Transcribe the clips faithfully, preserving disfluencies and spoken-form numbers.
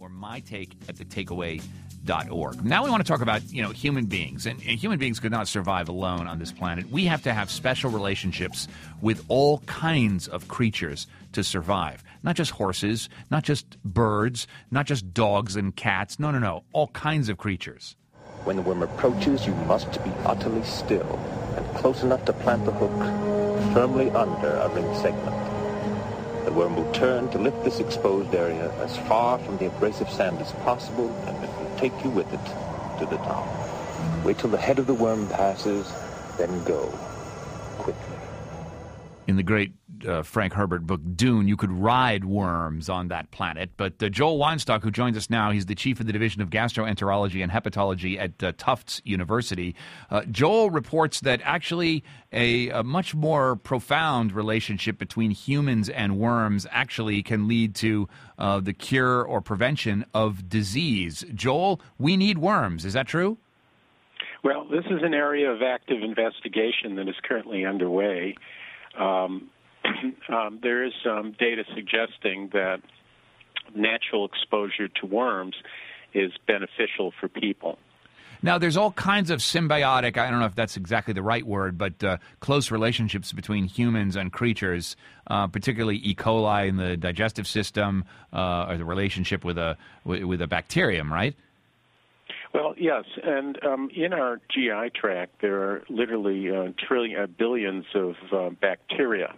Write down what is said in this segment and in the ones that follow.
or my take at the takeaway dot org. Now we want to talk about, you know, human beings. And, and human beings could not survive alone on this planet. We have to have special relationships with all kinds of creatures to survive. Not just horses, not just birds, not just dogs and cats. No, no, no. All kinds of creatures. When the worm approaches, you must be utterly still and close enough to plant the hook firmly under a ring segment. The worm will turn to lift this exposed area as far from the abrasive sand as possible, and it will take you with it to the top. Wait till the head of the worm passes, then go quickly. In the great uh, Frank Herbert book, Dune, you could ride worms on that planet. But uh, Joel Weinstock, who joins us now, he's the chief of the Division of Gastroenterology and Hepatology at uh, Tufts University. Uh, Joel reports that actually a, a much more profound relationship between humans and worms actually can lead to uh, the cure or prevention of disease. Joel, we need worms. Is that true? Well, this is an area of active investigation that is currently underway. Um, um, there is um, data suggesting that natural exposure to worms is beneficial for people. Now, there's all kinds of symbiotic, I don't know if that's exactly the right word, but uh, close relationships between humans and creatures, uh, particularly E. coli in the digestive system, uh, or the relationship with a with a bacterium, right? Well, yes, and um, in our G I tract, there are literally uh, trillion, uh, billions of uh, bacteria,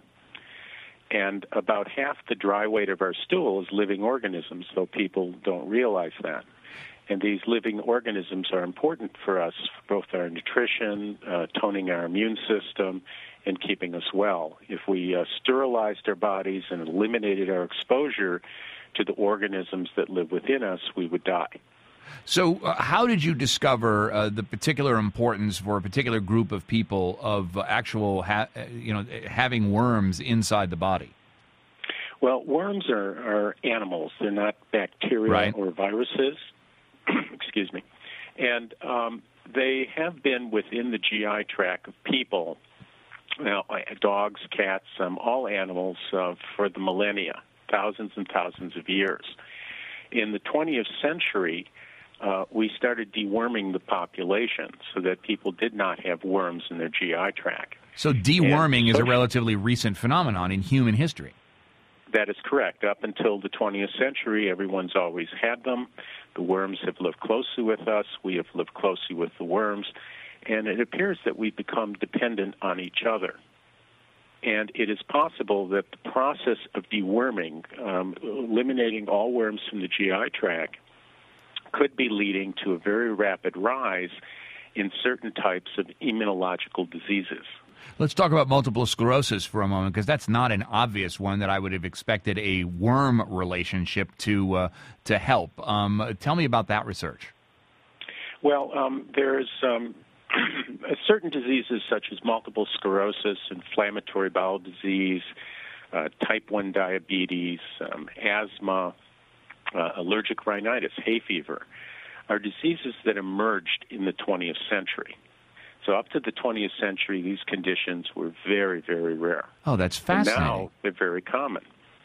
and about half the dry weight of our stool is living organisms, though people don't realize that. And these living organisms are important for us, for both our nutrition, uh, toning our immune system, and keeping us well. If we uh, sterilized our bodies and eliminated our exposure to the organisms that live within us, we would die. So uh, how did you discover uh, the particular importance for a particular group of people of uh, actual, ha- you know, having worms inside the body? Well, worms are, are animals. They're not bacteria right. or viruses. Excuse me. And um, they have been within the G I tract of people, now, dogs, cats, um, all animals uh, for the millennia, thousands and thousands of years. In the twentieth century, Uh, we started deworming the population so that people did not have worms in their G I tract. So deworming and, is a relatively recent phenomenon in human history. That is correct. Up until the twentieth century, everyone's always had them. The worms have lived closely with us. We have lived closely with the worms. And it appears that we've become dependent on each other. And it is possible that the process of deworming, um, eliminating all worms from the G I tract, could be leading to a very rapid rise in certain types of immunological diseases. Let's talk about multiple sclerosis for a moment, because that's not an obvious one that I would have expected a worm relationship to uh, to help. Um, tell me about that research. Well, um, there's um, certain diseases such as multiple sclerosis, inflammatory bowel disease, uh, type one diabetes, um, asthma, Uh, allergic rhinitis, hay fever, are diseases that emerged in the twentieth century. So up to the twentieth century, these conditions were very, very rare. Oh, that's fascinating. And now they're very common.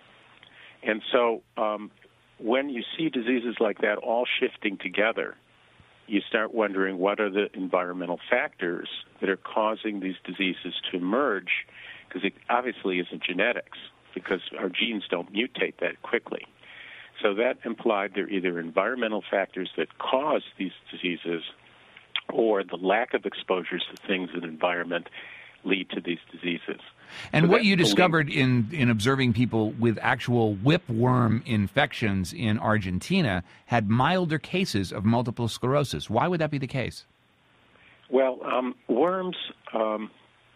And so um, when you see diseases like that all shifting together, you start wondering what are the environmental factors that are causing these diseases to emerge, because it obviously isn't genetics, because our genes don't mutate that quickly. So that implied they're either environmental factors that cause these diseases or the lack of exposures to things in the environment lead to these diseases. And so what you believed, discovered in, in observing people with actual whipworm infections in Argentina had milder cases of multiple sclerosis. Why would that be the case? Well, um, worms um,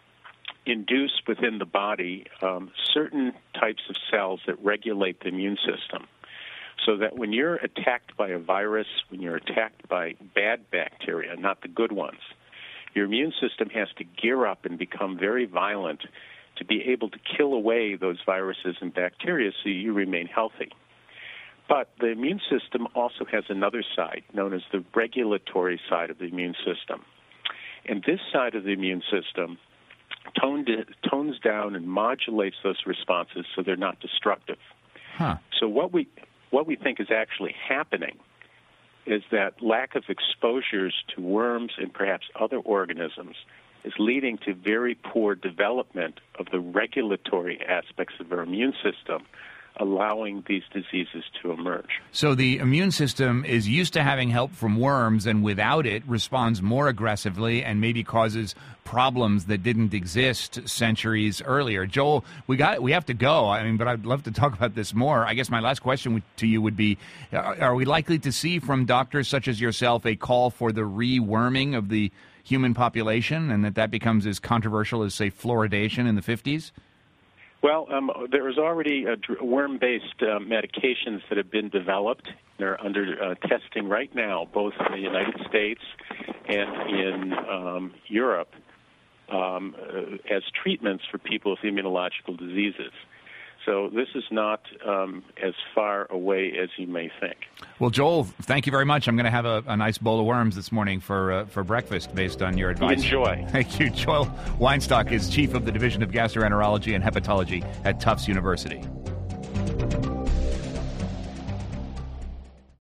induce within the body um, certain types of cells that regulate the immune system. So that when you're attacked by a virus, when you're attacked by bad bacteria, not the good ones, your immune system has to gear up and become very violent to be able to kill away those viruses and bacteria so you remain healthy. But the immune system also has another side, known as the regulatory side of the immune system. And this side of the immune system toned, tones down and modulates those responses so they're not destructive. Huh. So what we what we think is actually happening is that lack of exposures to worms and perhaps other organisms is leading to very poor development of the regulatory aspects of our immune system, allowing these diseases to emerge. So the immune system is used to having help from worms, and without it responds more aggressively and maybe causes problems that didn't exist centuries earlier. Joel, we got we have to go. I mean, but I'd love to talk about this more. I guess my last question to you would be, are we likely to see from doctors such as yourself a call for the reworming of the human population, and that that becomes as controversial as, say, fluoridation in the fifties? Well, um, there's already uh, worm-based uh, medications that have been developed. They're under uh, testing right now, both in the United States and in um, Europe, um, uh, as treatments for people with immunological diseases. So this is not um, as far away as you may think. Well, Joel, thank you very much. I'm going to have a, a nice bowl of worms this morning for uh, for breakfast based on your advice. Enjoy. Thank you. Joel Weinstock is chief of the Division of Gastroenterology and Hepatology at Tufts University.